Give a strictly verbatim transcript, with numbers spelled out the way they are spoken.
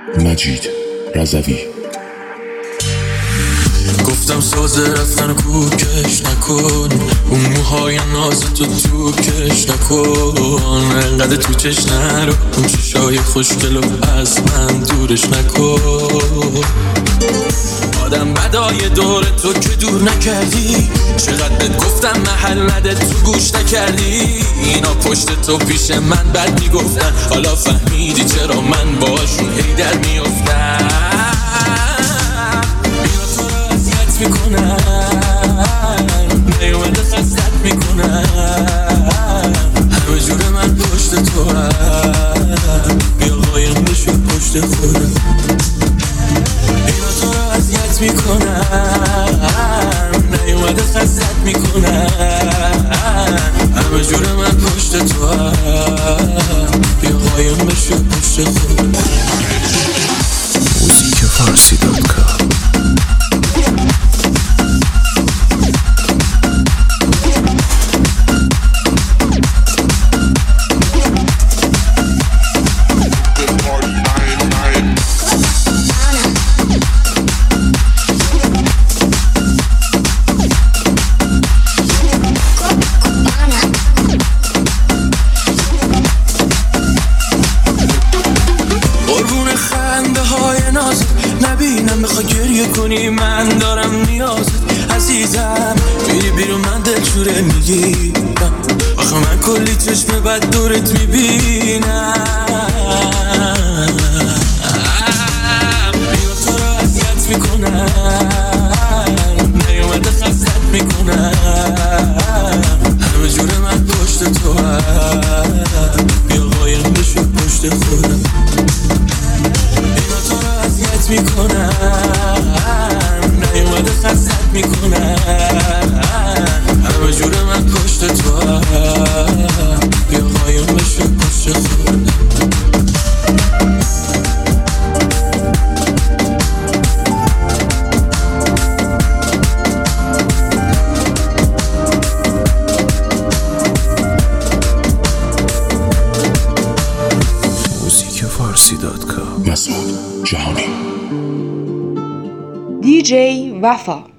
مجید رضوی. گفتم ساز رفتن کوکش نکن، اون موهای ناز تو تو کش نکن، انقدر تو چش نرو، اون چشای خوشگلو از من دورش نکن. آدم بدای دور تو که دور نکردی، چقدر بهت گفتم محل نده تو گوش نکردی. اینا پشت تو پیش من بد میگفتن، حالا فهمیدی چرا من باشون هی در میافتم. اینا تو رو اذیت میکنن، نیومده خستت میکنن، همه جور من پشت تو هم، بیا قایم بشو پشت خودم. اینا تو رو اذیت میکنن، نیومده خستت میکنن، همه جور من پشت تو هم، بیا قایم بشو پشت خودم. موزیک فارسی دات کام. نبینم بخوا گریه کنی، من دارم نیازت عزیزم. میری بیرون من دلشوره میگیرم، آخه من کلی چشم بد دورت میبینم. بیا تو رو اذیت میکنن، نیومده خستت میکنن، همه جور من پشت تو هم، بیا قایم بشو پشت خودم. میکنن، نیومده خستت میکنن، همه جور من پشت تو هم، بیا قایم بشو پشت خودم. موزیک فارسی دات کام. مسعود جهانی. دی جی وفا.